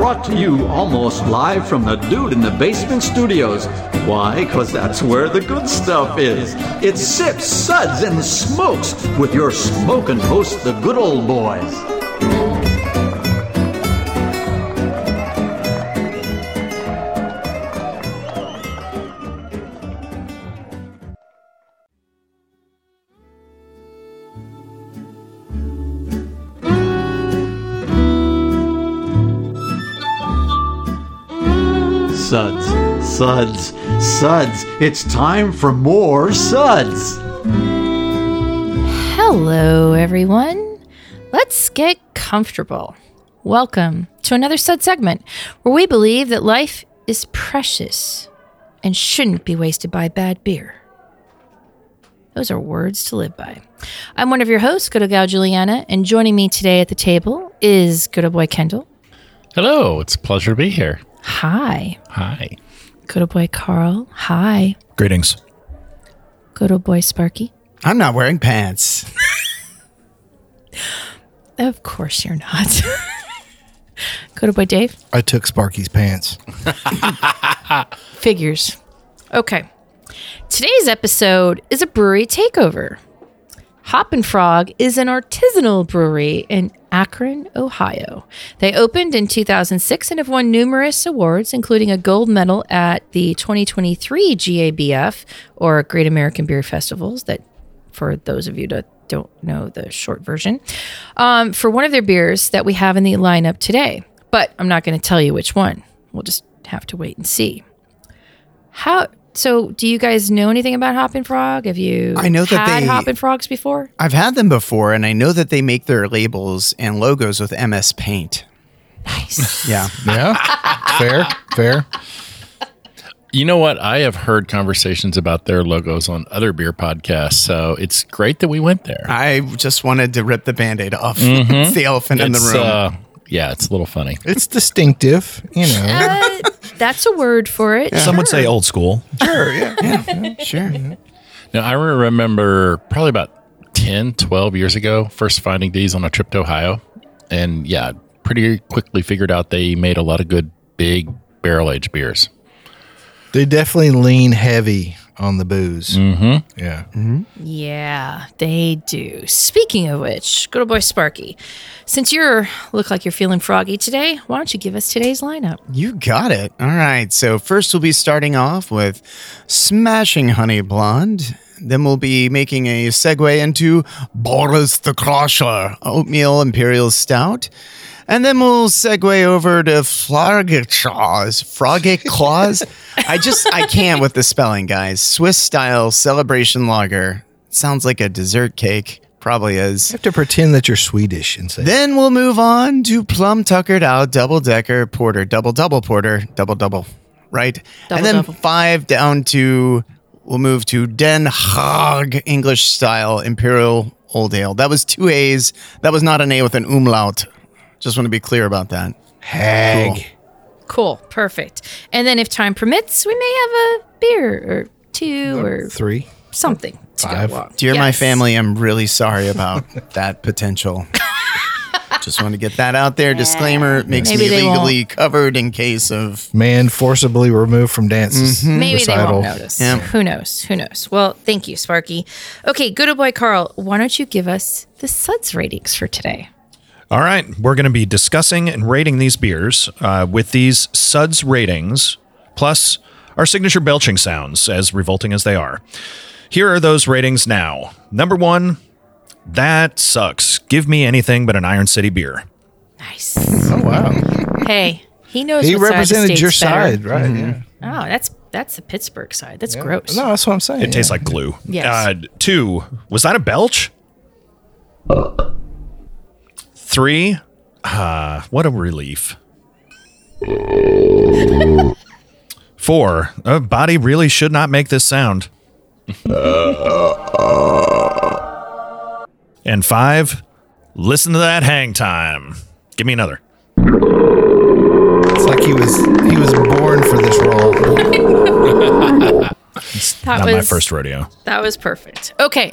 brought to you almost live from the Dude in the Basement studios. Why? Because that's where the good stuff is. It's Sips, Suds, and Smokes with your smoking host, the Good Old Boys. Suds, Suds, Suds. It's time for more Suds. Hello, everyone. Let's get comfortable. Welcome to another Sud segment where we believe that life is precious and shouldn't be wasted by bad beer. Those are words to live by. I'm one of your hosts, Good Old Gal Juliana, and joining me today at the table is Good Old Boy Kendall. Hello, it's a pleasure to be here. Hi. Hi. Good Old Boy Carl. Hi. Greetings. Good Old Boy Sparky. I'm not wearing pants. Of course you're not. Good Old Boy Dave. I took Sparky's pants. Figures. Okay. Today's episode is a brewery takeover. Hoppin' Frog is an artisanal brewery in Akron, Ohio. They opened in 2006 and have won numerous awards, including a gold medal at the 2023 GABF, or Great American Beer Festivals, that for those of you that don't know the short version, for one of their beers that we have in the lineup today. But I'm not going to tell you which one. We'll just have to wait and see. So, do you guys know anything about Hoppin' Frog? Have you had Hoppin' Frogs before? I've had them before, and I know that they make their labels and logos with MS Paint. Nice. Yeah. Yeah. Fair. You know what? I have heard conversations about their logos on other beer podcasts, so it's great that we went there. I just wanted to rip the Band-Aid off. It's the elephant in the room. Yeah, it's a little funny. It's distinctive, you know. That's a word for it. Some would say old school. Sure, yeah. Sure. Now, I remember probably about 10, 12 years ago, first finding these on a trip to Ohio. And yeah, pretty quickly figured out they made a lot of good, big barrel-aged beers. They definitely lean heavy on the booze. Mm-hmm. Yeah. Mm-hmm. Yeah, they do. Speaking of which, good old boy Sparky, since you look like you're feeling froggy today, why don't you give us today's lineup? You got it. All right. So first we'll be starting off with Smashing Honey Blonde. Then we'll be making a segue into Boris the Crusher Oatmeal Imperial Stout. And then we'll segue over to Frogge Claus. I can't with the spelling, guys. Swiss style celebration lager. Sounds like a dessert cake. Probably is. You have to pretend that you're Swedish and say. Then we'll move on to Plum Tuckered Out Double-Decker Porter. Double Porter. Double. Right? And then 5 down to, we'll move to Den Haag English style Imperial Old Ale. That was 2 A's. That was not an A with an umlaut. Just want to be clear about that. Hag. Cool. Perfect. And then if time permits, we may have a beer or 2 or 3. Something. 5. Dear my family, I'm really sorry about that potential. Just want to get that out there. Disclaimer, it makes me legally covered in case of... Man forcibly removed from dances. Mm-hmm. Maybe they won't notice. Yeah. Who knows? Well, thank you, Sparky. Okay, good old boy Carl, why don't you give us the Suds ratings for today? All right, we're going to be discussing and rating these beers with these Suds ratings, plus our signature belching sounds, as revolting as they are. Here are those ratings now. Number 1, that sucks. Give me anything but an Iron City beer. Nice. Oh, wow. Hey, he knows He what represented side your better. side, right? Mm-hmm. Yeah. Oh, that's the Pittsburgh side. That's gross. No, that's what I'm saying. It tastes like glue. Yes. 2, was that a belch? 3, what a relief. 4, a body really should not make this sound. And 5, listen to that hang time. Give me another. It's like he was born for this role. Not my first rodeo. That was perfect. Okay,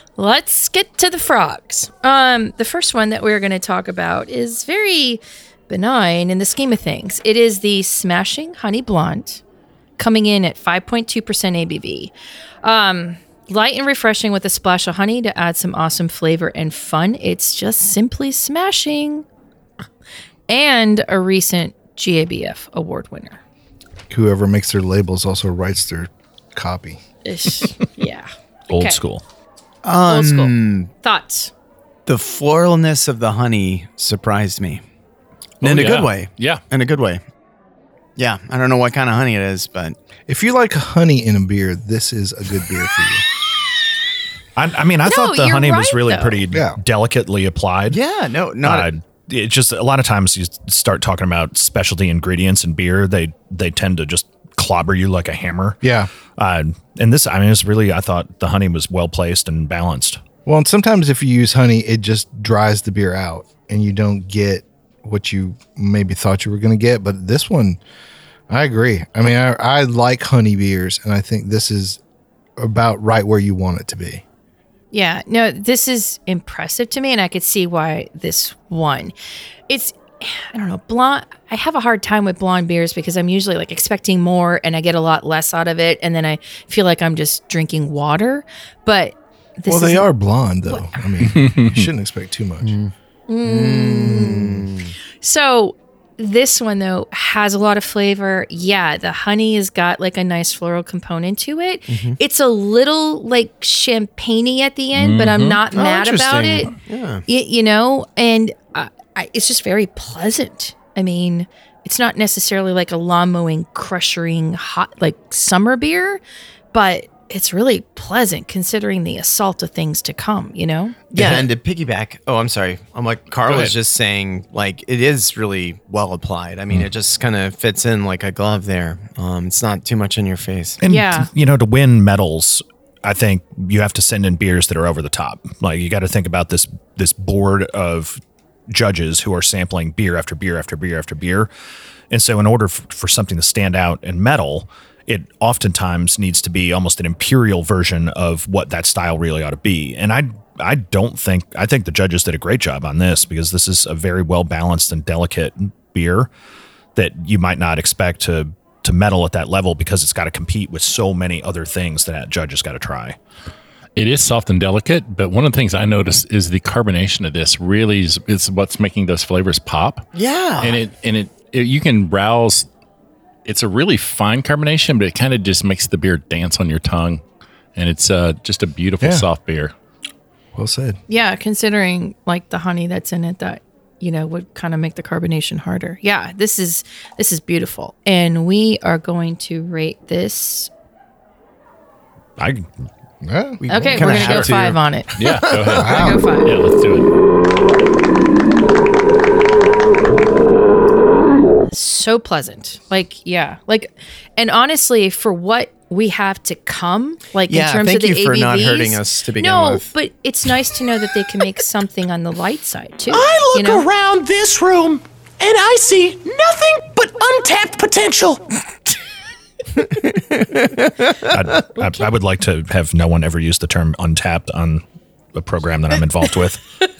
let's get to the frogs. The first one that we're going to talk about is very benign in the scheme of things. It is the Smashing Honey Blonde, coming in at 5.2% ABV. Light and refreshing with a splash of honey to add some awesome flavor and fun. It's just simply smashing. And a recent GABF award winner. Whoever makes their labels also writes their copy. Yeah. Old Okay. school. Old school. Thoughts? The floralness of the honey surprised me. In a yeah. good way. Yeah. In a good way. Yeah. I don't know what kind of honey it is, but If you like honey in a beer, this is a good beer for you. I mean, I thought the you're honey was right, really though. pretty Yeah. delicately applied. yeah, no, not. It just a lot of times you start talking about specialty ingredients in beer, they tend to just clobber you like a hammer. Yeah. And this, I mean, it's really, I thought the honey was well placed and balanced. Well, and sometimes if you use honey, it just dries the beer out and you don't get what you maybe thought you were going to get. But this one, I agree. I mean, I like honey beers, and I think this is about right where you want it to be. Yeah, no, this is impressive to me, and I could see why this won. It's, I don't know, blonde. I have a hard time with blonde beers because I'm usually like expecting more, and I get a lot less out of it, and then I feel like I'm just drinking water. But this Well, they is are blonde, though. I mean, you shouldn't expect too much. So this one though has a lot of flavor. Yeah, the honey has got like a nice floral component to it. It's a little like champagne-y at the end, but I'm not mad about it. interesting. Yeah. You know, and it's just very pleasant. I mean, it's not necessarily like a lawn mowing, crushing hot like summer beer, but it's really pleasant considering the assault of things to come, you know? Yeah, and to piggyback, I'm sorry. I'm like, Carl Go was ahead. just saying, like, it is really well applied. I mean, it just kind of fits in like a glove there. It's not too much in your face. And, Yeah. you know, to win medals, I think you have to send in beers that are over the top. Like, you got to think about this board of judges who are sampling beer after beer after beer after beer. And so in order for something to stand out and medal, it oftentimes needs to be almost an imperial version of what that style really ought to be. And I think the judges did a great job on this because this is a very well balanced and delicate beer that you might not expect to medal at that level because it's got to compete with so many other things that judge has got to try. It is soft and delicate, but one of the things I noticed is the carbonation of this really is what's making those flavors pop. Yeah. And it you can browse. It's a really fine carbonation, but it kind of just makes the beer dance on your tongue, and it's just a beautiful Yeah. soft beer. Well said. Yeah, considering like the honey that's in it that, you know, would kind of make the carbonation harder. Yeah, this is beautiful. And we are going to rate this. Yeah. Okay, we're kinda going to go have to. 5 on it. Yeah, go ahead. We're gonna go 5. Yeah, let's do it. So pleasant. Like, yeah. Like, and honestly, for what we have to come, like Yeah, in terms thank of the you for not ABVs, hurting us to begin no, with. but it's nice to know that they can make something on the light side too. I look you know? around this room and I see nothing but untapped potential. I would like to have no one ever use the term untapped on a program that I'm involved with.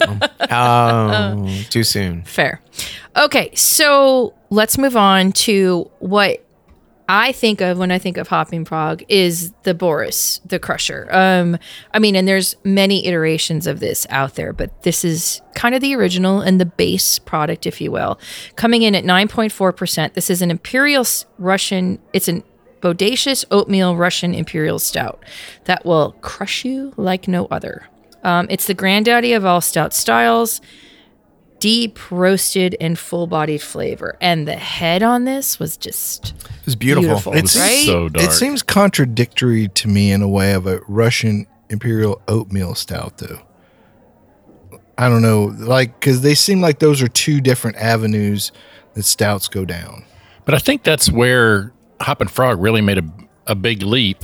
Too soon. Fair. Okay, so let's move on to what I think of when I think of Hopping Frog is the Boris, the Crusher. I mean, and there's many iterations of this out there, but this is kind of the original and the base product, if you will. Coming in at 9.4%. This is an Imperial Russian, it's an bodacious oatmeal Russian Imperial Stout that will crush you like no other. It's the granddaddy of all stout styles. Deep roasted and full-bodied flavor, and the head on this was just It's beautiful. It's right? So dark. It seems contradictory to me in a way of a Russian Imperial oatmeal stout, though. I don't know, like, because they seem like those are two different avenues that stouts go down. But I think that's where Hoppin' Frog really made a big leap.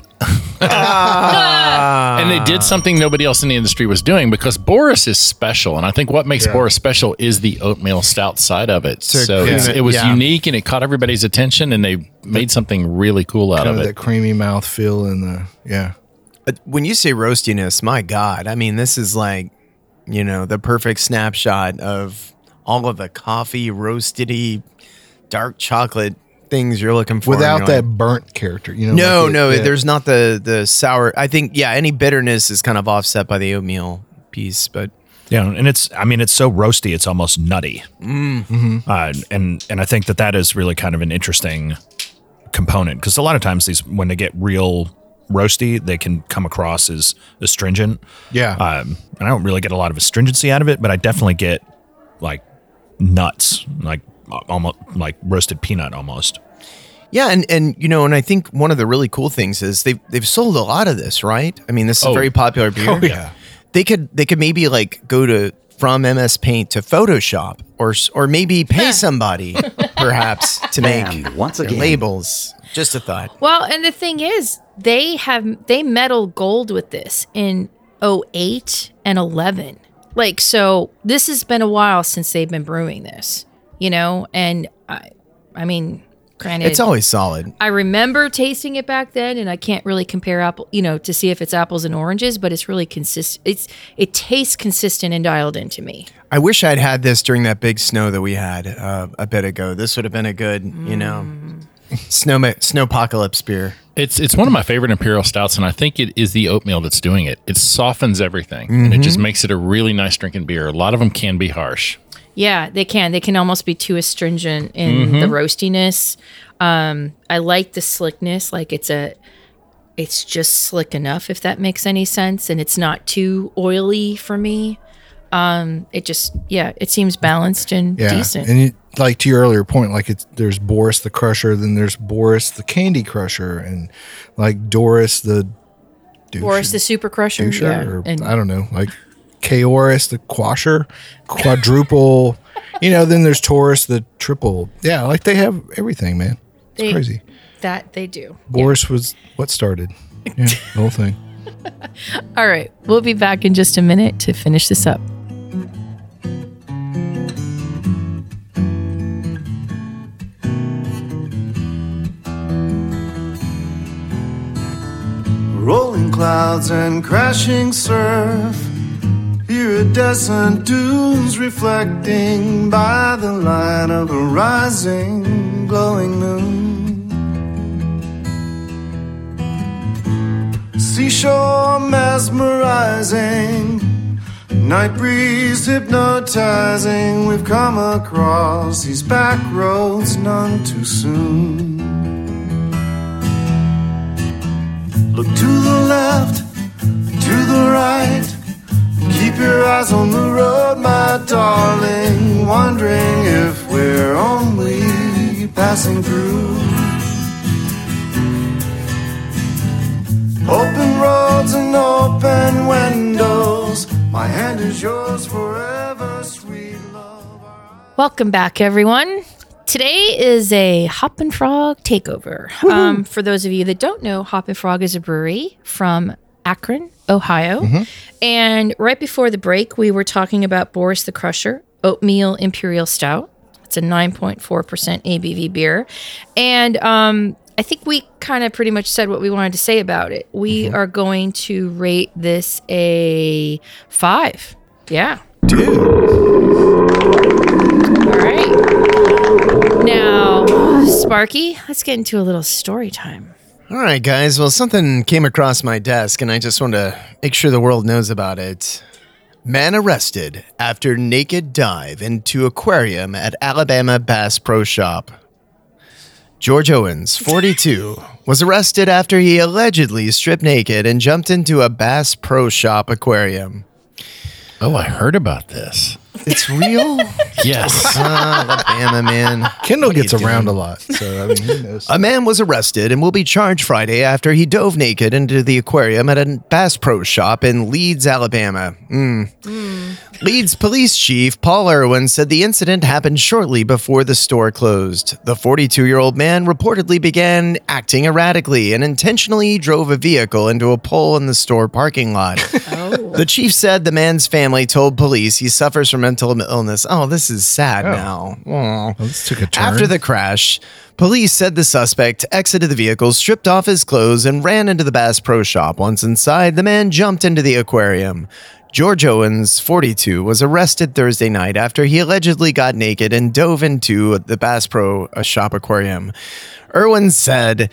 And they did something nobody else in the industry was doing because Boris is special. And I think what makes Boris special is the oatmeal stout side of it. So it was unique and it caught everybody's attention and they made something really cool out Kind of of it. that creamy mouth feel and But when you say roastiness, my God, I mean, this is like, you know, the perfect snapshot of all of the coffee, roasted-y, dark chocolate things you're looking for. Without and that you're like, burnt character, you know. no, like no, there's not the sour. I think, yeah, any bitterness is kind of offset by the oatmeal piece, but Yeah, and it's so roasty, it's almost nutty. And I think that is really kind of an interesting component, because a lot of times these, when they get real roasty, they can come across as astringent. Yeah. And I don't really get a lot of astringency out of it, but I definitely get like nuts, like almost like roasted peanut almost. yeah, and you know, and I think one of the really cool things is they've sold a lot of this, right? I mean, this is a very popular beer. Oh, yeah. They could maybe like go from MS Paint to Photoshop, or maybe pay somebody perhaps to make And once their again- labels. Just a thought. Well, and the thing is, they medal gold with this in 08 and 11. Like, so this has been a while since they've been brewing this, you know? And I mean, granted, It's always solid. I remember tasting it back then, and I can't really compare apple, you know, to see if it's apples and oranges, but it's really consistent. It tastes consistent and dialed in to me. I wish I'd had this during that big snow that we had a bit ago. This would have been a good, you know, snowpocalypse beer. It's one of my favorite imperial stouts, and I think it is the oatmeal that's doing it. It softens everything, and it just makes it a really nice drinking beer. A lot of them can be harsh. Yeah, they can. They can almost be too astringent in the roastiness. I like the slickness. Like it's just slick enough, if that makes any sense, and it's not too oily for me. It seems balanced and decent. And like to your earlier point, like there's Boris the Crusher, then there's Boris the Candy Crusher, and like Doris the Boris the Super Crusher, Doucher, and I don't know, like Chaoris the Quasher, quadruple. You know, then there's Taurus the triple. Yeah, like they have everything, man. It's crazy. That they do. Boris was what started. Yeah, the whole thing. All right, we'll be back in just a minute to finish this up. Rolling clouds and crashing surf, iridescent dunes reflecting by the light of a rising, glowing moon. Seashore mesmerizing, night breeze hypnotizing. We've come across these back roads none too soon. Look to the left, to the right. Keep your eyes on the road, my darling. Wondering if we're only passing through. Open roads and open windows. My hand is yours forever, sweet love. Welcome back, everyone. Today is a Hop and Frog takeover. For those of you that don't know, Hop and Frog is a brewery from Akron, Ohio. And right before the break, we were talking about Boris the Crusher Oatmeal Imperial Stout. It's a 9.4% ABV beer. And I think we kind of pretty much said what we wanted to say about it. We are going to rate this a 5. Yeah. All right. Now, Sparky, let's get into a little story time. All right, guys. Well, something came across my desk, and I just want to make sure the world knows about it. Man arrested after naked dive into aquarium at Alabama Bass Pro Shop. George Owens, 42, was arrested after he allegedly stripped naked and jumped into a Bass Pro Shop aquarium. Oh, I heard about this. It's real? Yes. Alabama, man. Kendall What are gets you around doing? a lot, so I mean, who knows? A man was arrested and will be charged Friday after he dove naked into the aquarium at a Bass Pro Shop in Leeds, Alabama. Leeds Police Chief Paul Irwin said the incident happened shortly before the store closed. The 42-year-old man reportedly began acting erratically and intentionally drove a vehicle into a pole in the store parking lot. The chief said the man's family told police he suffers from mental illness. Oh, this is sad now. Aw. Well, this took a turn. After the crash, police said the suspect exited the vehicle, stripped off his clothes, and ran into the Bass Pro Shop. Once inside, the man jumped into the aquarium. George Owens, 42, was arrested Thursday night after he allegedly got naked and dove into the Bass Pro Shop aquarium. Irwin said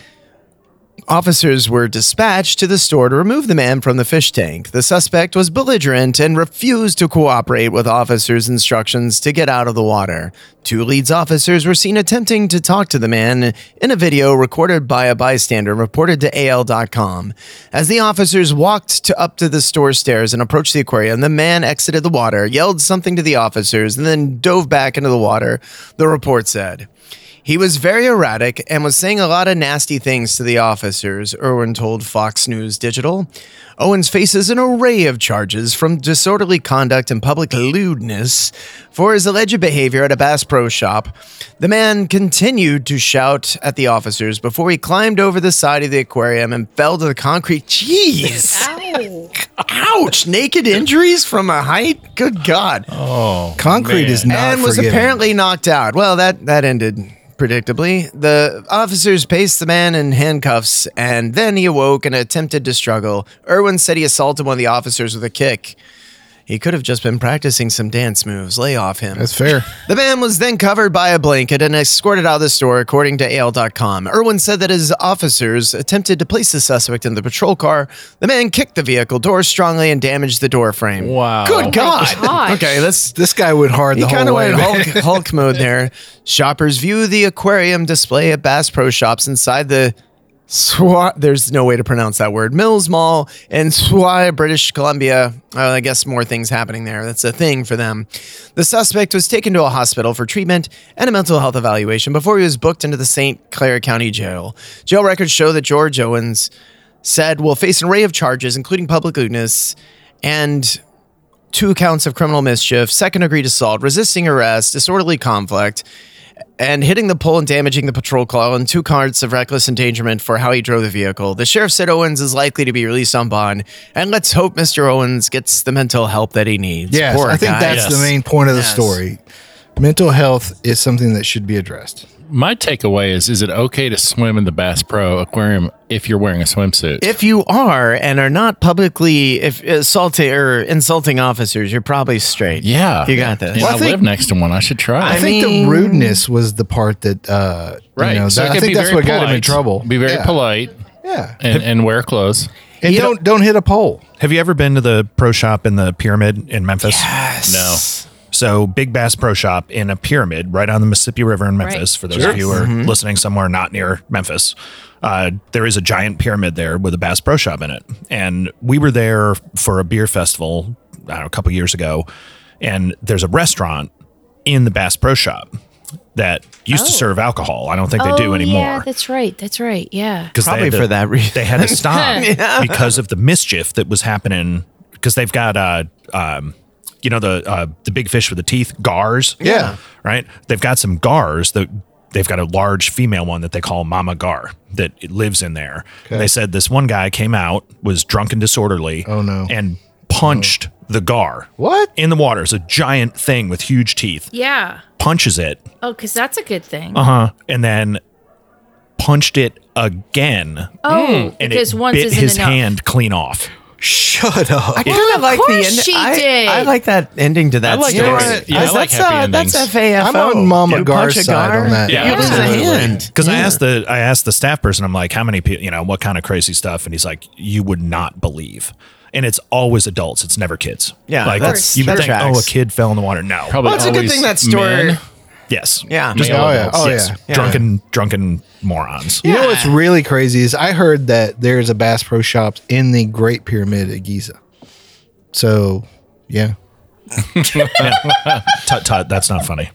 officers were dispatched to the store to remove the man from the fish tank. The suspect was belligerent and refused to cooperate with officers' instructions to get out of the water. 2 Leeds officers were seen attempting to talk to the man in a video recorded by a bystander and reported to AL.com. As the officers walked up to the store stairs and approached the aquarium, the man exited the water, yelled something to the officers, and then dove back into the water, the report said. He was very erratic and was saying a lot of nasty things to the officers, Irwin told Fox News Digital. Owens faces an array of charges from disorderly conduct and public lewdness for his alleged behavior at a Bass Pro Shop. The man continued to shout at the officers before he climbed over the side of the aquarium and fell to the concrete. Jeez! Ow. Ouch! Naked injuries from a height? Good God. Oh, Concrete is not And was forgiving. apparently knocked out. Well, that ended predictably. The officers placed the man in handcuffs, and then he awoke and attempted to struggle. Irwin said he assaulted one of the officers with a kick. He could have just been practicing some dance moves. Lay off him. That's fair. The man was then covered by a blanket and escorted out of the store, according to AL.com. Irwin said that as officers attempted to place the suspect in the patrol car, the man kicked the vehicle door strongly and damaged the door frame. Wow. Good God. gosh. Okay, This guy went hard he the kind whole of way. went man. Hulk mode there. Shoppers view the aquarium display at Bass Pro Shops inside the there's no way to pronounce that word. Mills Mall in Swa, British Columbia. I guess more things happening there. That's a thing for them. The suspect was taken to a hospital for treatment and a mental health evaluation before he was booked into the St. Clair County Jail. Jail records show that George Owens said will face an array of charges, including public lewdness and 2 counts of criminal mischief, second-degree assault, resisting arrest, disorderly conflict, and hitting the pole and damaging the patrol car, and 2 counts of reckless endangerment for how he drove the vehicle. The sheriff said Owens is likely to be released on bond, and let's hope Mr. Owens gets the mental help that he needs. Yes, Poor I think guy. that's the main point of the story. Mental health is something that should be addressed. My takeaway is it okay to swim in the Bass Pro aquarium if you're wearing a swimsuit? If you are and are not publicly insulting officers, you're probably straight. Yeah. You got this. And Well, I I think- live next to one. I should try. I think mean- the rudeness was the part that, right. you know, So it I could think be that's very what got him in polite. trouble. Be very Yeah. polite Yeah. and wear clothes. And don't hit a pole. Have you ever been to the pro shop in the Pyramid in Memphis? No. So Big Bass Pro Shop in a pyramid right on the Mississippi River in Memphis. Right. For those of you who are listening somewhere not near Memphis, there is a giant pyramid there with a Bass Pro Shop in it. And we were there for a beer festival, I don't know, a couple years ago. And there's a restaurant in the Bass Pro Shop that used to serve alcohol. I don't think they do anymore. Yeah, that's right. That's right. Yeah. Because Probably for that reason. They had to stop because of the mischief that was happening. Because they've got you know, the big fish with the teeth, gars. Yeah. Right. They've got some gars that they've got a large female one that they call Mama Gar that lives in there. Okay. They said this one guy came out, was drunk and disorderly. Oh, no. And punched the gar. What? In the water. It's a giant thing with huge teeth. Yeah. Punches it. Oh, because that's a good thing. And then punched it again. Oh, And because it once bit isn't his enough. hand clean off. Shut up. I kind of like the course ending. she did. I like that ending to that I like story. it. Yeah, I like happy endings. That's FAFO. I'm on Mama You Gar's punch a side gar, on that. Yeah, you lose a absolutely. hand. Because I asked the staff person, I'm like, how many people, you know, what kind of crazy stuff? And he's like, you would not believe. And it's always adults. It's never kids. Yeah, like that's- you would that think, tracks. oh, a kid fell in the water. No, Probably Well, it's a good always thing that story. men. yes, Yeah. Just Male Oh, yeah. adults. Oh, yes. yeah. drunken morons. You know what's really crazy is I heard that there's a Bass Pro Shops in the Great Pyramid at Giza. So, yeah. Tut tut, that's not funny.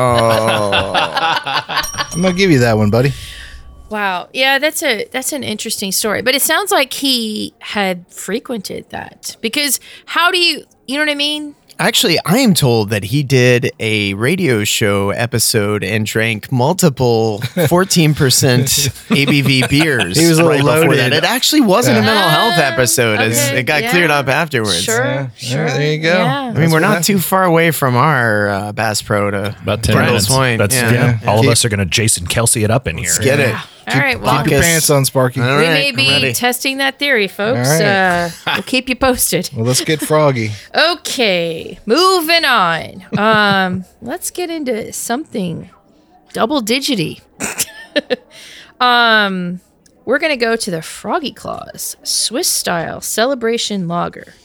I'm going to give you that one, buddy. Wow. Yeah, that's an interesting story. But it sounds like he had frequented that. Because how do you know what I mean? Actually, I am told that he did a radio show episode and drank multiple 14% ABV beers. He was a little before loaded. that. It actually wasn't a Yeah. mental health episode. As Okay, it got yeah. cleared up afterwards. Sure. Sure. there you go. Yeah. I mean, we're not too far away from our Bass Pro to About 10 Brendan's minutes. point. That's yeah. all of us are going to Jason Kelsey it up in here. Let's get it. All right. Well, Keep your Bacchus. pants on, Sparky. All we right, may I'm be ready. testing that theory, folks. All right. We'll keep you posted. Well, let's get froggy. Okay, moving on. Let's get into something double digity. We're gonna go to the Froggy Claws Swiss style celebration lager.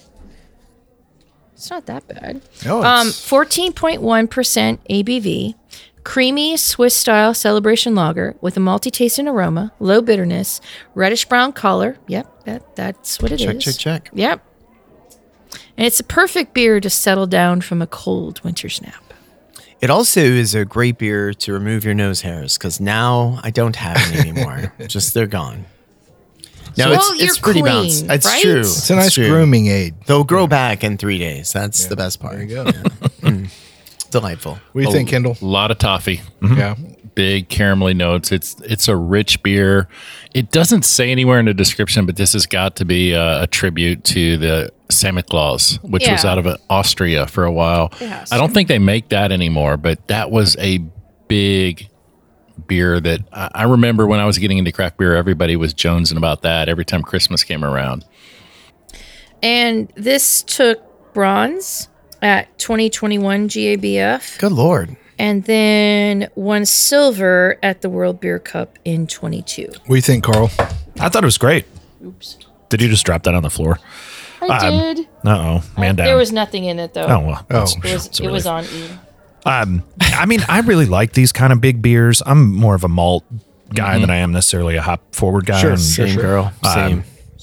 It's not that bad. No, it's- 14.1% ABV, creamy Swiss style celebration lager with a malty taste and aroma, low bitterness, reddish brown color. Yep, that's what it is. Check. Yep. And it's a perfect beer to settle down from a cold winter's nap. It also is a great beer to remove your nose hairs because now I don't have any anymore. Just they're gone. No, Well, it's you're pretty clean, balanced. It's right? true. It's a nice grooming aid. They'll grow back in 3 days. That's the best part. There you go. Delightful. What do you think, Kendall? A lot of toffee. Yeah. Big caramelly notes. It's a rich beer. It doesn't say anywhere in the description, but this has got to be a tribute to the Santa Claus, which was Yeah. out of Austria for a while. It has I don't think they make that anymore, but that was a big beer that I remember when I was getting into craft beer, everybody was jonesing about that every time Christmas came around. And this took bronze at 2021 GABF Good Lord. and then won silver at the World Beer Cup in 22. What do you think, Carl? I thought it was great. Oops. Did you just drop that on the floor? I did. Uh-oh. Man down. There was nothing in it, though. Oh, well. Oh, It was on E. I mean, I really like these kind of big beers. I'm more of a malt guy than I am necessarily a hop forward guy. Sure, and Same girl. Same.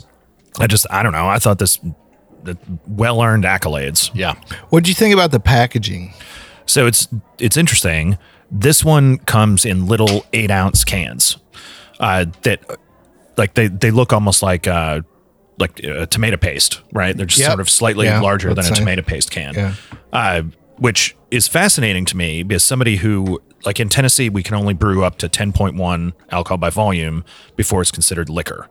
I don't know. I thought this well earned accolades. Yeah. What did you think about the packaging? So it's interesting. This one comes in little 8-ounce cans that like they look almost like tomato paste, right? They're just Yep. sort of slightly Yeah, larger than that's a same. tomato paste can. Yeah. Which is fascinating to me because somebody who, like in Tennessee, we can only brew up to 10.1 alcohol by volume before it's considered liquor.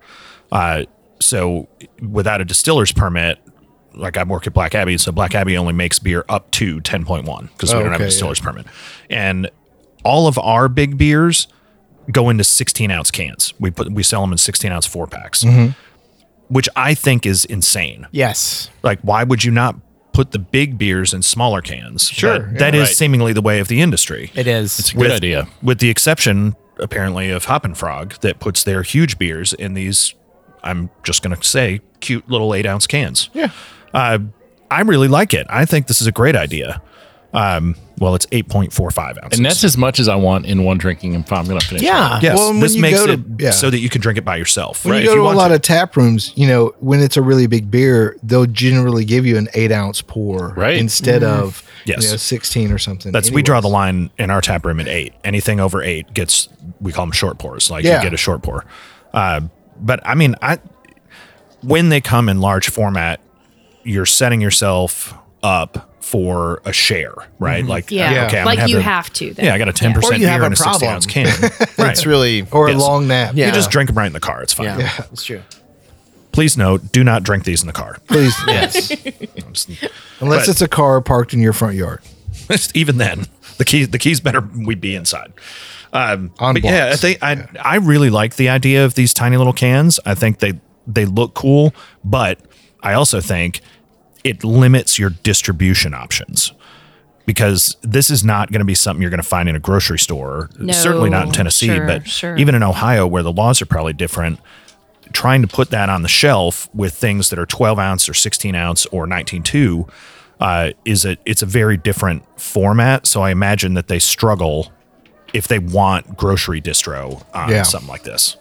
So without a distiller's permit, like I work at Black Abbey, so Black Abbey only makes beer up to 10.1 because we don't have a okay, distiller's permit. And all of our big beers go into 16-ounce cans. We sell them in 16-ounce 4-packs, which I think is insane. Yes. Like, why would you not put the big beers in smaller cans? Sure, That yeah. is Right. seemingly the way of the industry. It is. It's a good idea. With the exception, apparently, of Hop and Frog that puts their huge beers in these, I'm just going to say, cute little 8-ounce cans. Yeah. I really like it. I think this is a great idea. Well, it's 8.45 ounces. And that's as much as I want in one drinking if I'm going to finish. Yeah. yes, Well, when this you makes go to- it yeah. so that you can drink it by yourself. When right? you If go to a want lot of tap rooms, when it's a really big beer, they'll generally give you an 8-ounce pour Right. instead of Yes. 16 or something. We draw the Anyways. line in our tap room at 8. Anything over 8 gets, we call them short pours. Like Yeah. you get a short pour. But I mean, when they come in large format, you're setting yourself up for a share, right? Like, Yeah. okay, I'm Like gonna you the- have to. Then. Yeah, I got a 10% Or you have beer a in a problem. 60-ounce can. That's really. Or Yes. a long nap. Yeah. You just drink them right in the car. It's fine. Yeah. That's true. Please note, do not drink these in the car. Please. Yes. Unless But- it's a car parked in your front yard. Even then, the keys better we'd be inside. On But yeah, I blocks. think I really like the idea of these tiny little cans. I think they look cool, but I also think it limits your distribution options because this is not going to be something you're going to find in a grocery store. No, Certainly not in Tennessee, sure, but sure. even in Ohio, where the laws are probably different. Trying to put that on the shelf with things that are 12 ounce or 16 ounce or 19.2 it's a very different format. So I imagine that they struggle if they want grocery distro on Yeah. something like this.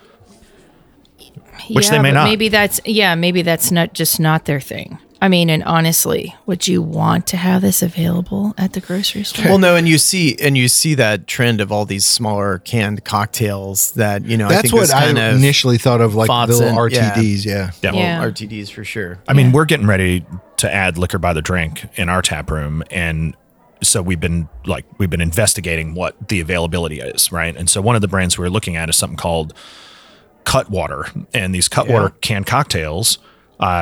Which they Yeah, may but not. Maybe that's not their thing. I mean, and honestly, would you want to have this available at the grocery store? Well, no, and you see that trend of all these smaller canned cocktails that I That's think what is I kind of initially thought of, like the little Faucet, yeah. RTDs. Yeah. Yeah. Yeah. RTDs for sure. I mean, we're getting ready to add liquor by the drink in our tap room, and so we've been investigating what the availability is, right? And so one of the brands we're looking at is something called Cutwater, and these Cutwater canned cocktails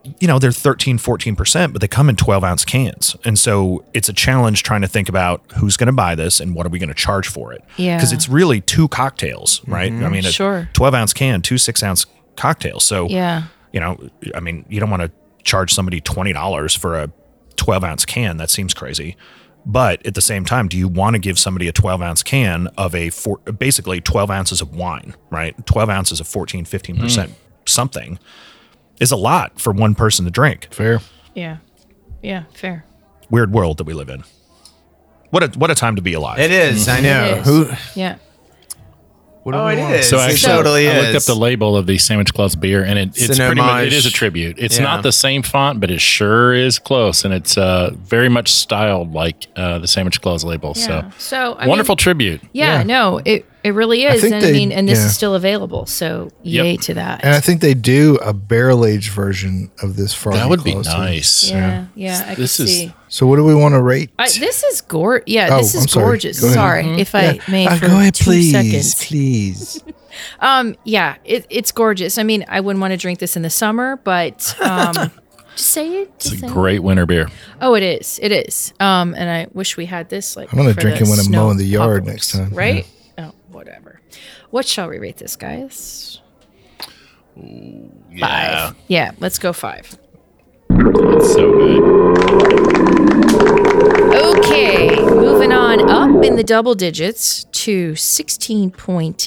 they're 13, 14%, but they come in 12-ounce cans. And so it's a challenge trying to think about who's going to buy this and what are we going to charge for it. Yeah. Because it's really 2 cocktails, right? I mean, Sure. a 12-ounce can, 2 6-ounce cocktails. So, Yeah. you don't want to charge somebody $20 for a 12-ounce can. That seems crazy. But at the same time, do you want to give somebody a 12-ounce can of basically 12 ounces of wine, right? 12 ounces of 14, 15% something is a lot for one person to drink. Fair. Yeah. Yeah. Fair. Weird world that we live in. What a time to be alive. It is. I know. It is. Who? Yeah. Oh, it is. So It actually, totally I looked up is. the label of the Sandwich Claus beer, and it's It's an pretty much, homage. it is a tribute. It's Yeah. not the same font, but it sure is close, and it's very much styled like the Sandwich Claus label. Yeah. So I wonderful mean, tribute. yeah. No. It really is. think And this yeah. is still available. So yay to that. And I think they do a barrel aged version of this Frosty That would be Claus, too. nice. yeah. Yeah. I This can is- see. So what do we want to rate? This is gorgeous. Yeah, Oh, this is I'm sorry. gorgeous. Go ahead. Sorry, if I may for go ahead, 2 please, seconds. please. Yeah, it's gorgeous. I mean, I wouldn't want to drink this in the summer, but just say it. It's Just a say it. great winter beer. Oh, it is. It is. And I wish we had this. Like, I'm gonna for drink the it when I'm snow mowing the yard apocalypse, next time, Right? Oh, whatever. What shall we rate this, guys? Yeah. 5. Yeah, let's go 5. It's so good. Okay, moving on up in the double digits to 16.8%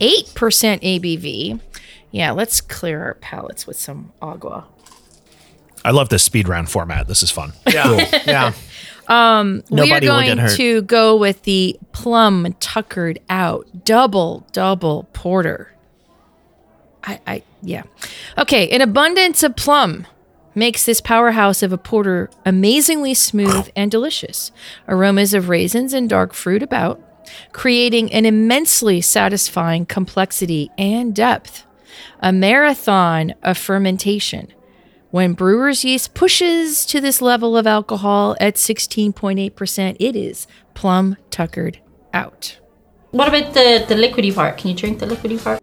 ABV. Yeah, let's clear our palates with some agua. I love this speed round format. This is fun. Yeah. Yeah. We are Nobody will going get hurt. to go with the Plum Tuckered Out double porter. Yeah. Okay, an abundance of plum makes this powerhouse of a porter amazingly smooth and delicious. Aromas of raisins and dark fruit about, creating an immensely satisfying complexity and depth. A marathon of fermentation. When brewer's yeast pushes to this level of alcohol at 16.8%, it is plum tuckered out. What about the liquidy part? Can you drink the liquidy part?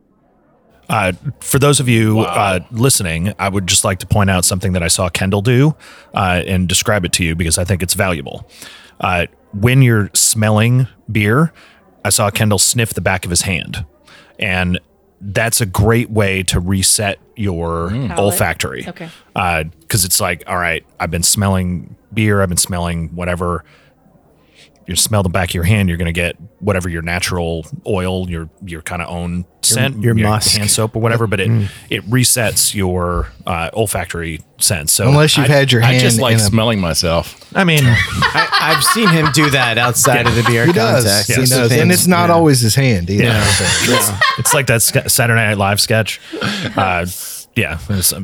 For those of you listening, I would just like to point out something that I saw Kendall do and describe it to you because I think it's valuable. When you're smelling beer, I saw Kendall sniff the back of his hand. And that's a great way to reset your olfactory. Okay. Because it's like, all right, I've been smelling beer, I've been smelling whatever. You smell the back of your hand, you're going to get whatever your natural oil, your kind of own scent, your musk. hand soap or whatever. But it resets your olfactory sense. So Unless you've had your hand I just like in a smelling myself. I mean, I've seen him do that outside of the beer He does. context. He It does. And depends. it's not Yeah. always his hand either. Yeah. it's like that Saturday Night Live sketch. Yeah,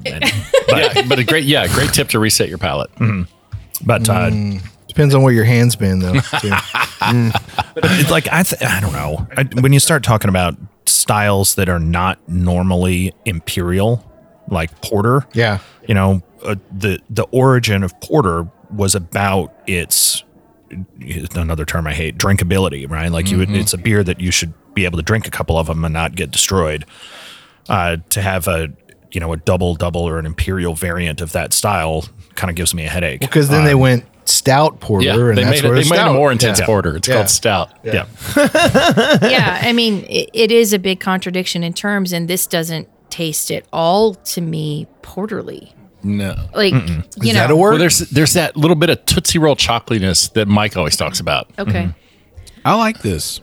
But a great tip to reset your palate. but Depends on where your hand's been, though. too. it's like I don't know. When you start talking about styles that are not normally imperial, like porter, Yeah. you know, the origin of porter was about its another term I hate, drinkability, right? Like it's a beer that you should be able to drink a couple of them and not get destroyed. To have a double or an imperial variant of that style kind of gives me a headache. Because then they went stout porter, Yeah, and they that's made where a stout. more intense Yeah. porter. It's Yeah. called stout. Yeah. Yeah, I mean, it is a big contradiction in terms, and this doesn't taste at all to me porterly. No. Like, Is that a word? Well, there's that little bit of Tootsie Roll chocolatiness that Mike always talks about. Okay. I like this.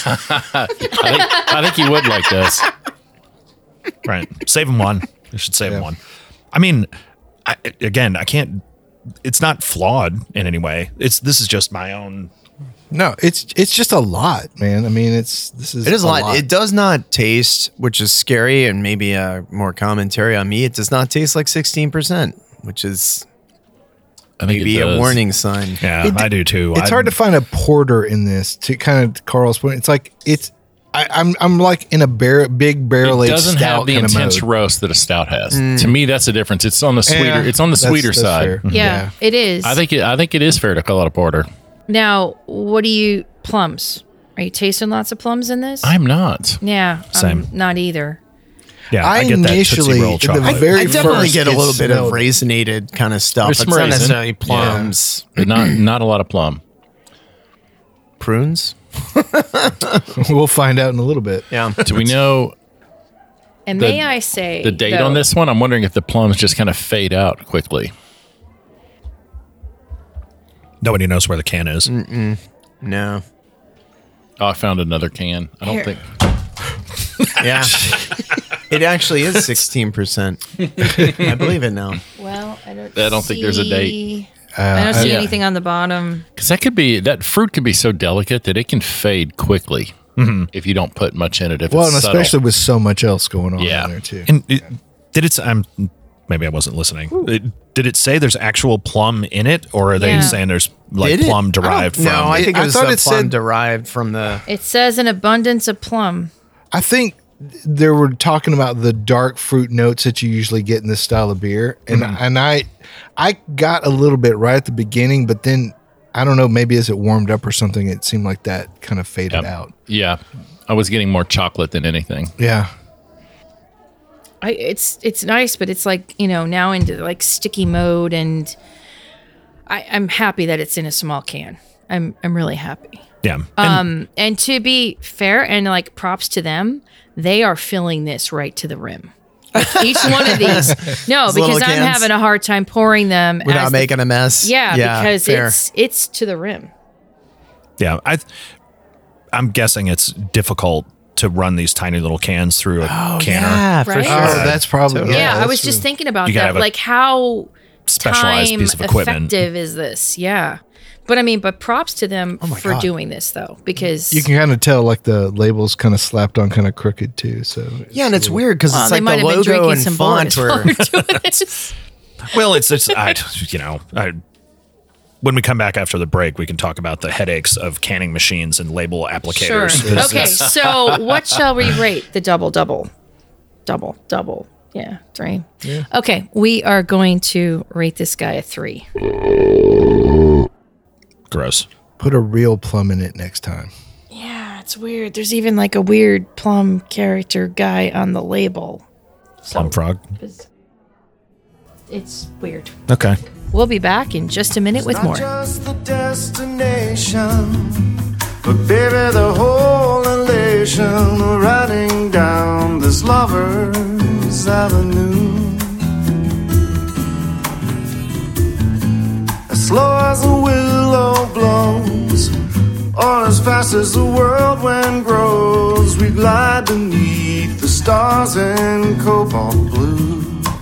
I think you would like this. Right. Save him one. You should save him one. I mean, I can't. It's not flawed in any way. This is just my own. No, it's just a lot, man. I mean, it is a lot. It does not taste, which is scary, and maybe more commentary on me. It does not taste like 16%, which is I think maybe it a does. warning sign. Yeah, I do too. It's hard to find a porter in this. To kind of Carl's point, it's like I'm like in a big barrel It aged doesn't stout have the kind of intense mode. roast that a stout has. To me, that's the difference. It's on the sweeter. Yeah, it's on the that's- sweeter that's side. fair. Yeah, it is. I think it is fair to call it a porter. Now, what do you plums? Are you tasting lots of plums in this? I'm not. Yeah, Same. I'm not either. Yeah, I get that Tootsie initially, Roll in the chocolate. very I definitely first, get a it little bit of smelled- raisinated kind of stuff. There's It's some not raisin. necessarily plums. But not a lot of plum. Prunes? We'll find out in a little bit. Yeah. Do we know And The- may I say the date though, on this one? I'm wondering if the plums just kind of fade out quickly. Nobody knows where the can is. No. Oh, I found another can. I don't Here. think. Yeah. It actually is 16%. I believe it now. Well, I don't think there's a date. I don't see Yeah. anything on the bottom. Because that fruit can be so delicate that it can fade quickly if you don't put much in it. If Well, it's and subtle. especially with so much else going on Yeah. in there too. And did it? Maybe I wasn't listening. Did it say there's actual plum in it, or are they Yeah. saying there's like Did it? plum derived from? No, I think it I was thought the it plum said- derived from the. It says an abundance of plum. I think they were talking about the dark fruit notes that you usually get in this style of beer, and I got a little bit right at the beginning, but then I don't know, maybe as it warmed up or something, it seemed like that kind of faded Yep. out. Yeah, I was getting more chocolate than anything. Yeah, It's nice, but it's like, now into like sticky mode, and I'm happy that it's in a small can. I'm really happy. Yeah. And And to be fair, and like props to them, they are filling this right to the rim. Like each one of these. No, These little because I'm cans? having a hard time pouring them Without as making a mess. Yeah, because fair. it's to the rim. yeah, I'm guessing it's difficult to run these tiny little cans through a canner. Yeah, for Right? sure. oh, that's probably Yeah, I that's was just true. thinking about You gotta that. have a Like how specialized time piece of equipment. effective is this? Yeah. But props to them for God. doing this though, because You can kind of tell like the labels kind of slapped on kind of crooked too. So Yeah, and it's weird because it's they like might the have been logo drinking and some font Boris were. while we're doing this. Well, it's when we come back after the break, we can talk about the headaches of canning machines and label Sure. applicators. Okay, so what shall we rate the double? Yeah, 3. Yeah. Okay, we are going to rate this guy a 3. Gross. put a real plum in it next time. Yeah, it's weird. There's even like a weird plum character guy on the label. Plum frog. It's weird. Okay. We'll be back in just a minute with Not more. just the destination, but baby, the whole elation of riding down this lover's avenue. As slow as a willow blows, or as fast as the whirlwind grows, we glide beneath the stars in cobalt blue.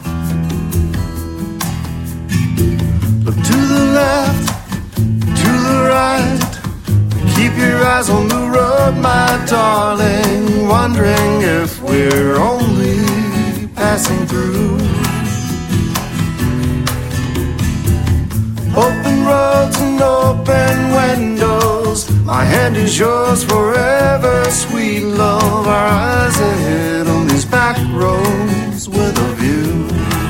Look to the left, to the right. Keep your eyes on the road, my darling. Wondering if we're only passing through. Open roads and open windows. My hand is yours forever, sweet love. Our eyes ahead on these back roads with a view.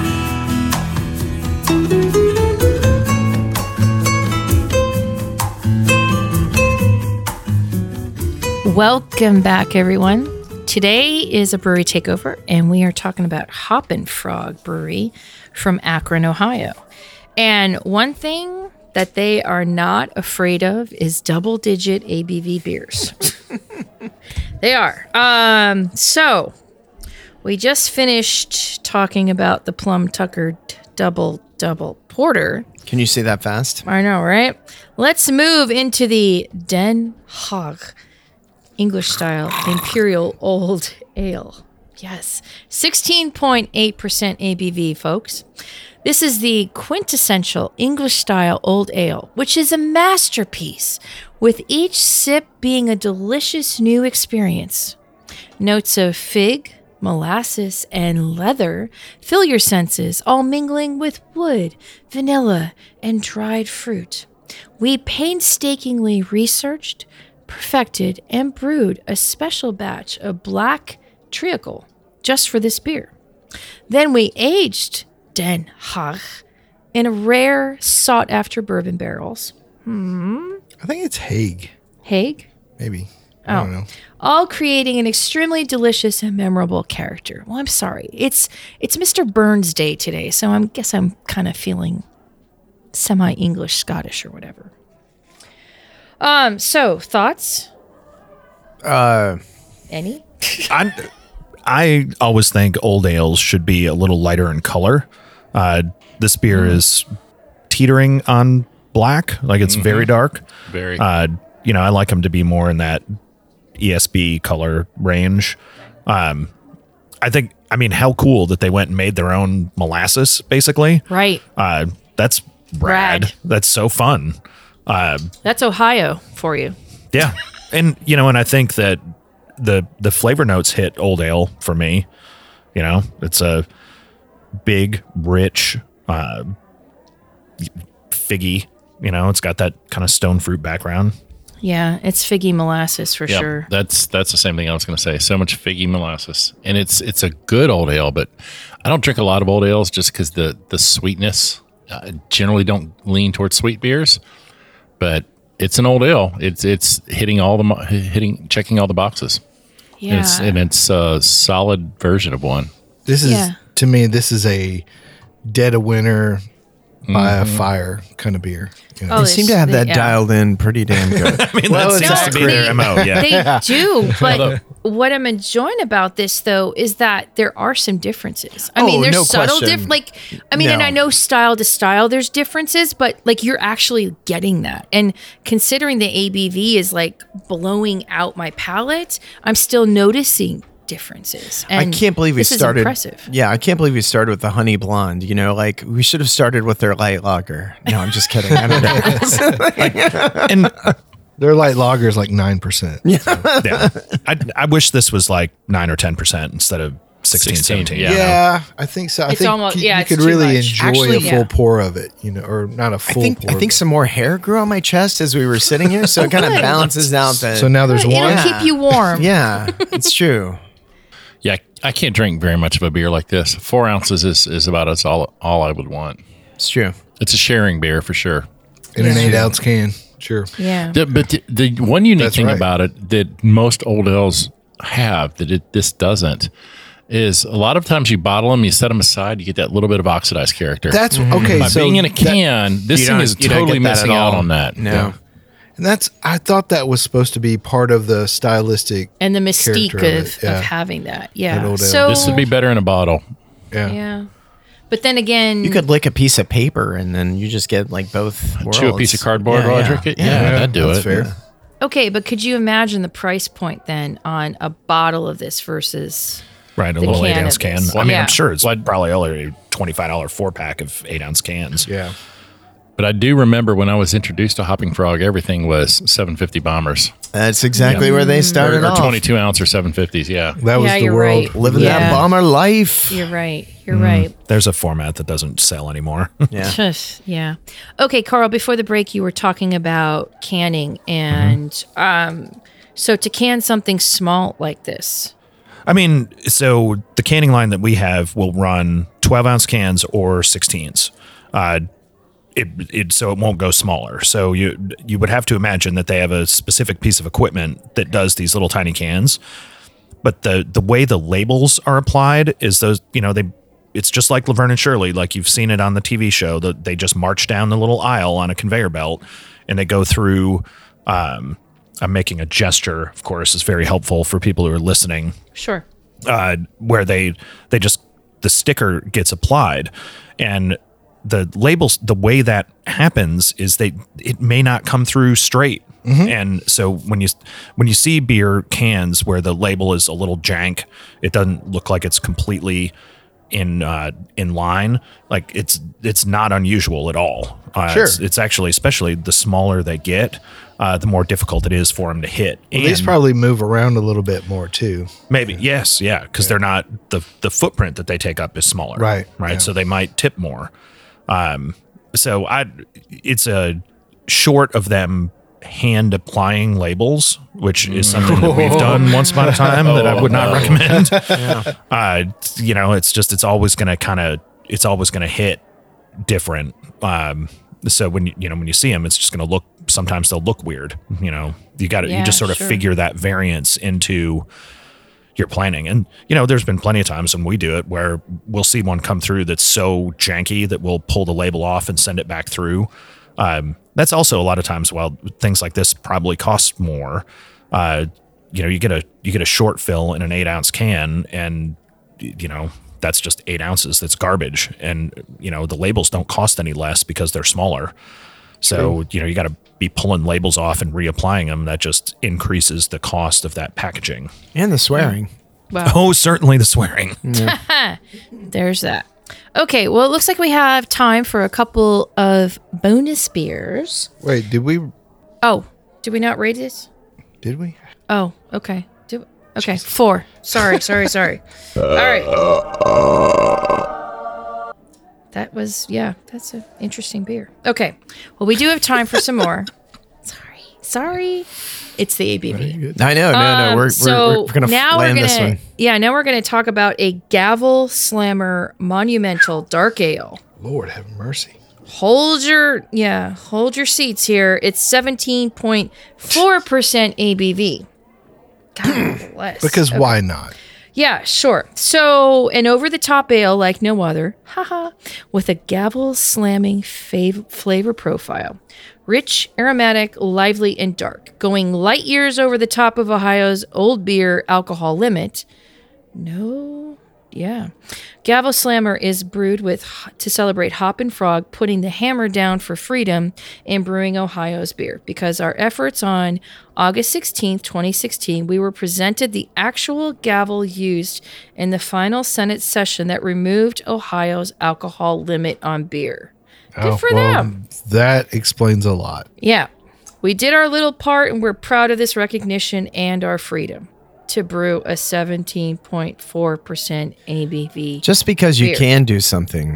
Welcome back, everyone. Today is a brewery takeover, and we are talking about Hoppin' Frog Brewery from Akron, Ohio. And one thing that they are not afraid of is double-digit ABV beers. They are. So we just finished talking about the Plum Tuckered Double Porter. Can you say that fast? I know, right? Let's move into the Den Haag English style Imperial Old Ale. Yes, 16.8% ABV, folks. This is the quintessential English style Old Ale, which is a masterpiece, with each sip being a delicious new experience. Notes of fig, molasses, and leather fill your senses, all mingling with wood, vanilla, and dried fruit. We painstakingly researched, perfected, and brewed a special batch of black treacle just for this beer. Then we aged Den Haag in rare, sought-after bourbon barrels. I think it's Hague, Hague? maybe. I don't know. All creating an extremely delicious and memorable character. Well, I'm sorry. It's Mr. Burns Day today, so I guess I'm kind of feeling semi-English, Scottish, or whatever. So thoughts? Any? I always think old ales should be a little lighter in color. This beer is teetering on black, like it's very dark. Very. I like them to be more in that ESB color range. I mean, how cool that they went and made their own molasses, basically. Right. That's rad. That's so fun. That's Ohio for you. Yeah. And, and I think that the flavor notes hit old ale for me. It's a big, rich, figgy, it's got that kind of stone fruit background. Yeah, it's figgy molasses for sure. That's the same thing I was going to say. So much figgy molasses. And it's a good old ale, but I don't drink a lot of old ales just because the sweetness, generally don't lean towards sweet beers, but it's an old ale. It's checking all the boxes. Yeah. And it's a solid version of one. This is, to me, this is a dead of winter by a fire kind of beer. They seem to have that dialed in pretty damn good. I mean, that seems to be their MO. Yeah, they do. But what I'm enjoying about this, though, is that there are some differences. I mean, there's subtle differences. And I know style to style, there's differences, but you're actually getting that. And considering the ABV is blowing out my palate, I'm still noticing differences. And I can't believe we started. Impressive. Yeah, I can't believe we started with the honey blonde. We should have started with their light lager. No, I'm just kidding. I don't know. And their light lager is 9%. Yeah. I wish this was 9 or 10% instead of 16, 17. Yeah, I think so. I think almost, you it's could too really much. enjoy a full pour of it, or not a full pour. I think some more hair grew on my chest as we were sitting here, so it kind of balances out that. So now there's one. It'll keep you warm. Yeah, it's true. Yeah, I can't drink very much of a beer like this. 4 ounces is about all I would want. It's true. It's a sharing beer for sure. In an 8-ounce can, sure. Yeah. But the one unique thing about it that most old ales have that this doesn't is a lot of times you bottle them, you set them aside, you get that little bit of oxidized character. That's okay. By so being in a can, this thing is totally missing out on that. No. Yeah. And I thought that was supposed to be part of the stylistic and the mystique of having that. Yeah. That old ale. So this would be better in a bottle. Yeah. But then again, you could lick a piece of paper and then you just get both worlds. Chew a piece of cardboard while I drink it. Yeah, that'd do that's it. fair. Yeah. Okay, but could you imagine the price point then on a bottle of this versus right, a the little can 8-ounce of can. this? I mean, I'm sure it's probably only a $25 4-pack of 8-ounce cans. Yeah. But I do remember when I was introduced to Hopping Frog, everything was 750 bombers. That's exactly where they started or off. 22 ounce or 750s. Yeah. That was the you're world. right. Living that bomber life. You're right. You're right. There's a format that doesn't sell anymore. Yeah. Yeah. Okay, Carl, before the break, you were talking about canning. And so to can something small like this. I mean, so the canning line that we have will run 12-ounce cans or 16s. So it won't go smaller. So you would have to imagine that they have a specific piece of equipment that does these little tiny cans. But the way the labels are applied is those, it's just like Laverne and Shirley, like you've seen it on the TV show. They just march down the little aisle on a conveyor belt and they go through. I'm making a gesture, of course, is very helpful for people who are listening. Sure. Where they just, the sticker gets applied and the labels, the way that happens is it may not come through straight. And so when you see beer cans where the label is a little jank, it doesn't look like it's completely in line. Like it's not unusual at all. Sure. It's actually, especially the smaller they get, the more difficult it is for them to hit. Well, these probably move around a little bit more too. Maybe, yes, yeah, because they're not, the footprint that they take up is smaller. Right. Yeah. Yeah. So they might tip more. So it's a short of them hand applying labels, which is something that we've done once upon a time that I would not recommend. It's always going to hit different. So when you see them, it's just going to look. Sometimes they'll look weird. You just sort of figure that variance into your planning. And there's been plenty of times when we do it where we'll see one come through that's so janky that we'll pull the label off and send it back through. That's also a lot of times while things like this probably cost more. You get a short fill in an 8-ounce can, and that's just 8 ounces. That's garbage. And the labels don't cost any less because they're smaller. So you got to be pulling labels off and reapplying them. That just increases the cost of that packaging and the swearing. Wow. Oh, certainly the swearing. Yeah. There's that. Okay, well, it looks like we have time for a couple of bonus beers. Wait, did we we not rate this? Did we? Oh, okay. Okay, 4. Sorry. All right. That's an interesting beer. Okay, well, we do have time for some more. Sorry. It's the ABV. I know. No. We're going to land this one. Yeah, now we're going to talk about a Gavel Slammer Monumental Dark Ale. Lord have mercy. Hold your seats here. It's 17.4% ABV. God bless. Because why not? Yeah, sure. So, an over-the-top ale like no other, with a gavel slamming flavor profile. Rich, aromatic, lively, and dark. Going light years over the top of Ohio's old beer alcohol limit. Gavel Slammer is brewed to celebrate Hop and Frog putting the hammer down for freedom in brewing Ohio's beer. Because our efforts on August 16th, 2016, we were presented the actual gavel used in the final Senate session that removed Ohio's alcohol limit on beer. Good for them. That explains a lot. Yeah. We did our little part, and we're proud of this recognition and our freedom to brew a 17.4% ABV. Just because you beer. can do something.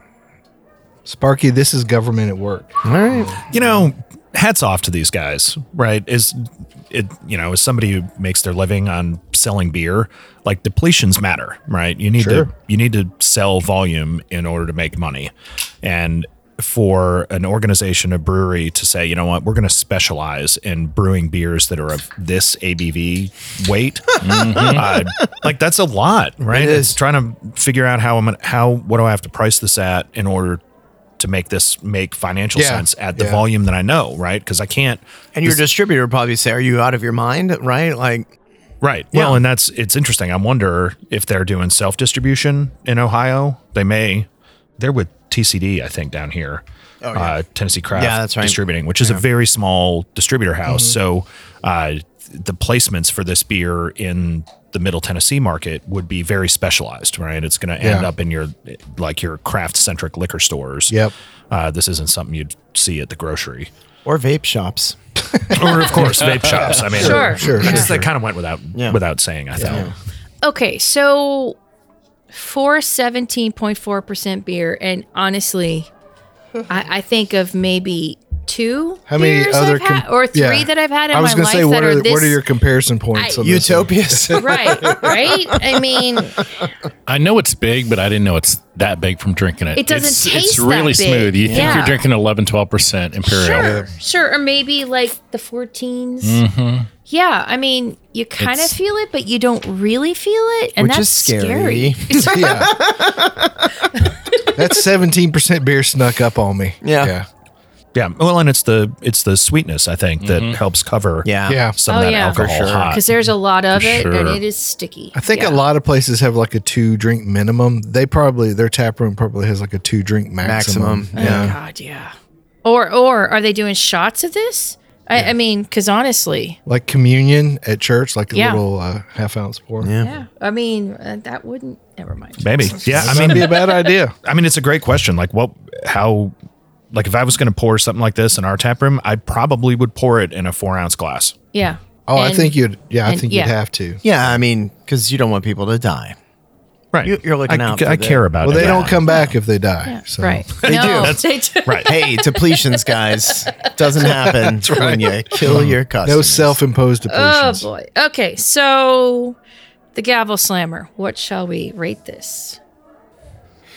Sparky, this is government at work. All right. Hats off to these guys, right? As somebody who makes their living on selling beer, like depletions matter, right? You need to sell volume in order to make money. And for an organization, a brewery, to say, you know what, we're going to specialize in brewing beers that are of this ABV weight, like that's a lot, right? It's trying to figure out what do I have to price this at in order to make this make financial sense at the volume that I know, right? Because I can't. And your distributor would probably say, "Are you out of your mind?" Right? Right. Yeah. Well, and it's interesting. I wonder if they're doing self distribution in Ohio. They may. They're with TCD, I think, down here. Tennessee Craft Distributing, which is a very small distributor house. So the placements for this beer in the Middle Tennessee market would be very specialized, right? It's going to end up in your craft-centric liquor stores. Yep. This isn't something you'd see at the grocery. Or vape shops. Or, of course, vape shops. I mean, sure. That kind of went without saying, I think. Yeah. Okay, so for 17.4% beer, and honestly, I think of maybe 2 How many beers other I've had, or 3 that I've had in my life. I was going to say, what are your comparison points? Utopias. Right. I mean, I know it's big, but I didn't know it's that big from drinking it. It doesn't taste It's really that big. smooth. You think you're drinking 11-12% Imperial. Sure. Or maybe like the 14s. Yeah, I mean, you kind of feel it, but you don't really feel it, and which that's is scary. That 17% beer snuck up on me. Yeah. Well, and it's the sweetness, I think, that helps cover some of that alcohol hot. Because there's a lot of it, sure. and it is sticky. I think a lot of places have like a 2-drink minimum. Their tap room probably has like a 2-drink maximum. Oh God, yeah. Or are they doing shots of this? I mean, because honestly, like communion at church, like a little half-ounce pour. Yeah. I mean, that wouldn't. Never mind. Maybe. Yeah. I mean, it'd be a bad idea. I mean, it's a great question. Like, like if I was going to pour something like this in our tap room, I probably would pour it in a 4-ounce glass. Yeah. Oh, I think you'd. Yeah, I think you'd have to. Yeah, I mean, because you don't want people to die. Right. You're looking out. I care about it. Well, they don't come back if they die. Yeah. So. Right. They do. They do. Right. Hey, depletions, guys. Doesn't happen when you kill your customers. No self-imposed depletions. Oh boy. Okay, so the Gavel Slammer. What shall we rate this?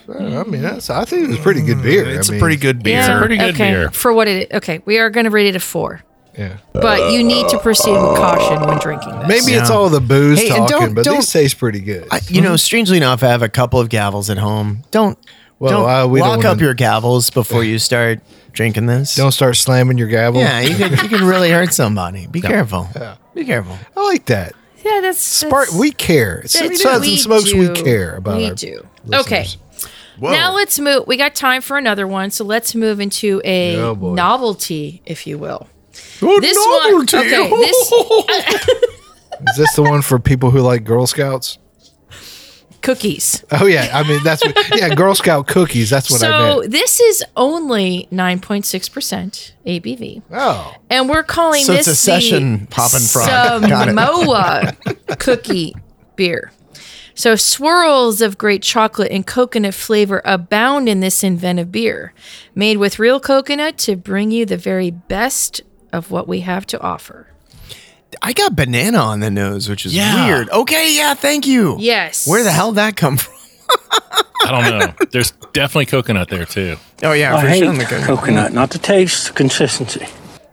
I mean, I think it was pretty good beer. It's I mean, a pretty good beer. It's a pretty good okay. beer. For what it is. Okay, we are going to rate it a 4. Yeah. But you need to proceed with caution when drinking this. Maybe it's all the booze Hey, and talking, but don't- these taste pretty good. You know, strangely enough, I have a couple of gavels at home. Don't we don't lock up wanna- your gavels before you start drinking this. Don't start slamming your gavel. Yeah, you could really hurt somebody. Be careful. Be careful. I like that. Yeah, that's Spark. We care. Suds and Smokes. We care about. We our do. listeners. Okay. Now let's move. We got time for another one, so let's move into a Oh, boy. novelty, if you will. This One, okay. This Is this the one for people who like Girl Scouts? cookies. Oh yeah, I mean that's what. Yeah, Girl Scout cookies. That's what I So meant. this is only 9.6% ABV, Oh, and we're calling So this it's a session Poppin' Frog. Got it. Samoa cookie beer. So swirls of great chocolate and coconut flavor abound in this inventive beer, made with real coconut to bring you the very best of what we have to offer. I got banana on the nose, which is Yeah. weird. Okay, yeah, thank you. Yes. Where the hell did that come from? I don't know. There's definitely coconut there too. Oh yeah, I for hate sure. The coconut, not the taste, the consistency.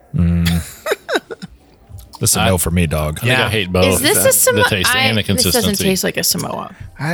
This is a no for me, dog. I think I hate both. Is this a Samoa? The taste and the This doesn't consistency. taste like a Samoa.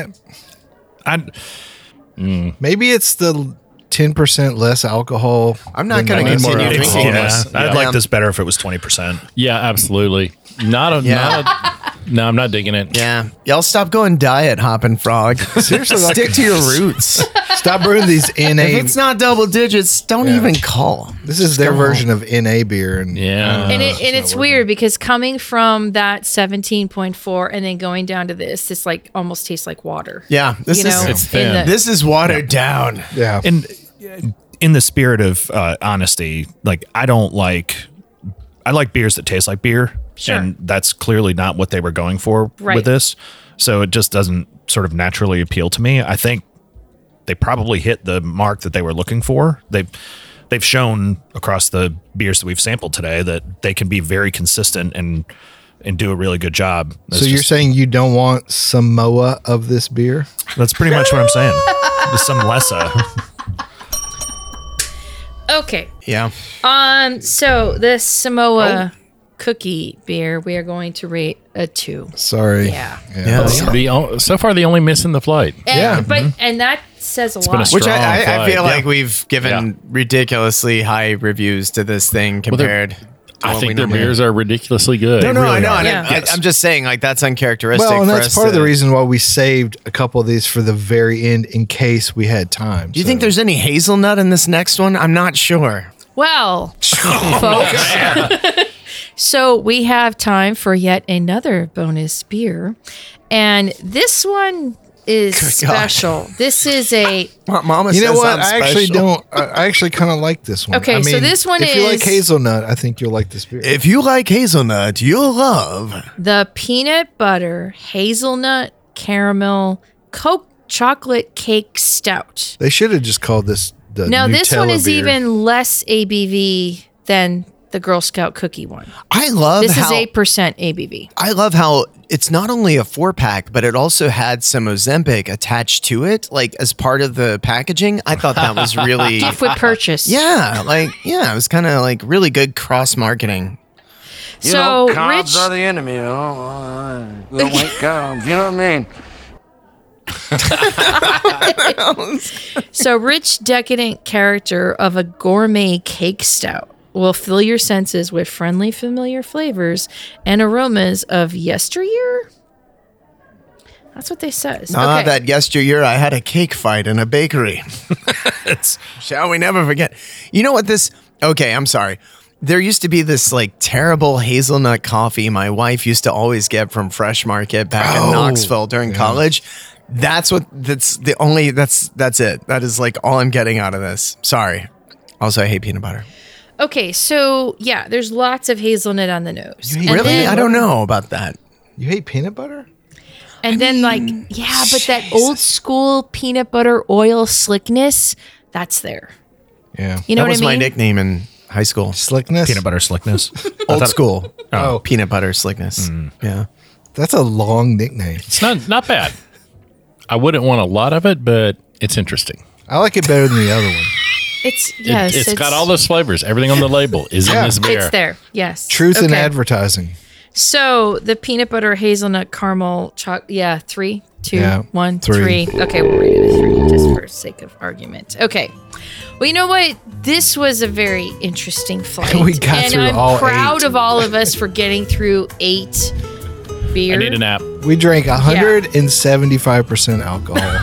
maybe it's the 10% less alcohol. I'm not than going to the rest. continue more drinking alcohol. this. I'd like this better if it was 20%. Yeah, absolutely. No, I'm not digging it. Yeah, y'all stop going diet, Hoppin' Frog. Seriously, like- stick to your roots. Stop brewing these NA. If it's not double digits, don't even call 'em. This is their version of NA beer, and Yeah. It's weird because coming from that 17.4 and then going down to this like almost tastes like water. Yeah, this You know, is It's thin. this is watered down. yeah, And in the spirit of honesty, like I like beers that taste like beer. Sure. And that's clearly not what they were going for Right. with this. So it just doesn't sort of naturally appeal to me. I think they probably hit the mark that they were looking for. They've shown across the beers that we've sampled today that they can be very consistent and do a really good job. so you're saying you don't want Samoa of this beer? That's pretty much what I'm saying. There's some lessa. Okay. Yeah. So this Samoa cookie beer, we are going to rate a 2. Sorry. Yeah. So far, the only miss in the flight. And, and that says a been a lot. strong Which I flight. feel like Yeah. we've given ridiculously high reviews to this thing compared to I what we think their normally beers are ridiculously good. No, Really I know. are. and Yeah. I'm just saying, like, that's uncharacteristic. Well, and for that's us part of to- the reason why we saved a couple of these for the very end in case we had time. Do you think there's any hazelnut in this next one? I'm not sure. Well, folks. So we have time for yet another bonus beer. And this one is special. This is a Mama You says know what? I'm I actually special. don't. I actually kind of like this one. Okay, I so mean, this one if you like is- hazelnut, I think you'll like this beer. If you like hazelnut, you'll love. the peanut butter hazelnut caramel Coke chocolate cake stout. They should have just called this the Now this one Nutella is beer. even less ABV than the Girl Scout cookie one. I love This how is 8% ABV. I love how it's not only a 4-pack, but it also had some Ozempic attached to it, like as part of the packaging. I thought that was really Gift with purchase. yeah, it was kind of like really good cross marketing. So Rich, Carbs are the enemy. We don't like carbs. You know what I mean? so rich decadent character of a gourmet cake stout will fill your senses with friendly, familiar flavors and aromas of yesteryear. That's what they says. That yesteryear I had a cake fight in a bakery. Shall we never forget? You know what this? Okay, I'm sorry. There used to be this like terrible hazelnut coffee my wife used to always get from Fresh Market back in Knoxville during college. That's it. That is like all I'm getting out of this. Sorry. Also, I hate peanut butter. Okay, so yeah, there's lots of hazelnut on the nose. And Really? then- I don't know about that. You hate peanut butter? And then but that old school peanut butter oil slickness, that's there. Yeah. You know That what was I my mean? nickname in high school. Slickness. Peanut butter slickness. Old school. Oh. Peanut butter slickness. Yeah. That's a long nickname. It's not bad. I wouldn't want a lot of it, but It's interesting. I like it better than the other one. It's got all those flavors. Everything on the label is in this beer. It's there. Yes. Truth in advertising. So the peanut butter hazelnut caramel chocolate. Yeah, 3, 2, 1, 3. Okay, we'll rate it a 3 just for sake of argument. Okay. Well, you know what? This was a very interesting flight. We got through all 8. I'm proud of all of us for getting through 8 beers. I need a nap. We drank 175% alcohol.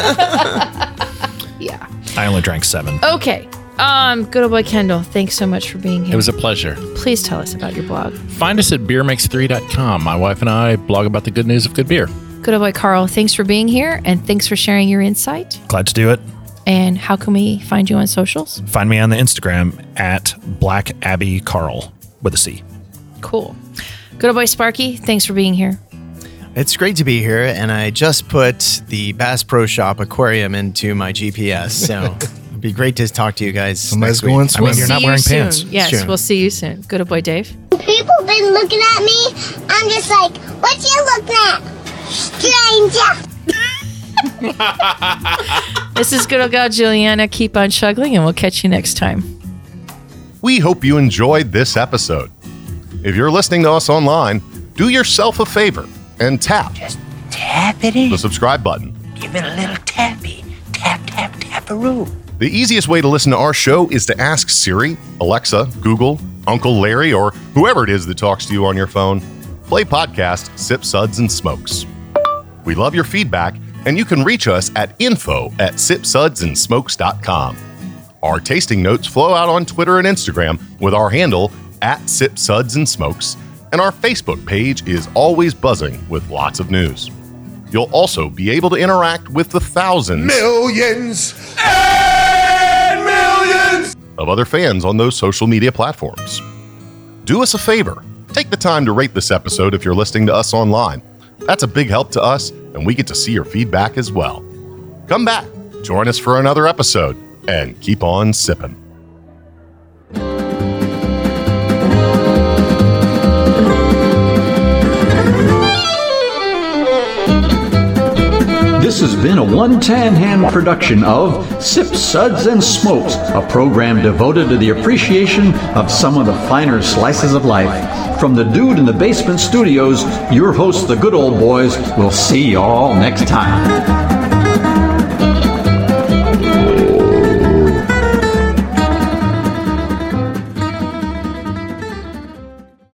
Yeah. I only drank 7. Okay. Good old boy Kendall, thanks so much for being here. It was a pleasure. Please tell us about your blog. Find us at beermakes3.com. My wife and I blog about the good news of good beer. Good old boy Carl, thanks for being here and thanks for sharing your insight. Glad to do it. And how can we find you on socials? Find me on the Instagram at Black Abbey Carl with a C. Cool. Good old boy Sparky, thanks for being here. It's great to be here, and I just put the Bass Pro Shop aquarium into my GPS, so it'd be great to talk to you guys. Somebody's next week. going swimming. I mean, you're not wearing pants. Yes, Sure. we'll see you soon. Good old boy Dave. People been looking at me. I'm just like, what you looking at, stranger? This is good old gal Juliana. Keep on chuggling, and we'll catch you next time. We hope you enjoyed this episode. If you're listening to us online, do yourself a favor and tap Tap it in. the subscribe button. Give it a little tappy. Tap, tap, tap-a-roo. The easiest way to listen to our show is to ask Siri, Alexa, Google, Uncle Larry, or whoever it is that talks to you on your phone. Play podcast Sip Suds and Smokes. We love your feedback, and you can reach us at info@sipsudsandsmokes.com. Our tasting notes flow out on Twitter and Instagram with our handle @SipSudsAndSmokes, and our Facebook page is always buzzing with lots of news. You'll also be able to interact with the thousands, Millions and millions of other fans on those social media platforms. Do us a favor. Take the time to rate this episode if you're listening to us online. That's a big help to us, and we get to see your feedback as well. Come back, join us for another episode, and keep on sipping. This has been a One Tan Hand production of Sip Suds and Smokes, a program devoted to the appreciation of some of the finer slices of life. From the Dude in the Basement Studios, your hosts, the Good Old Boys, will see y'all next time.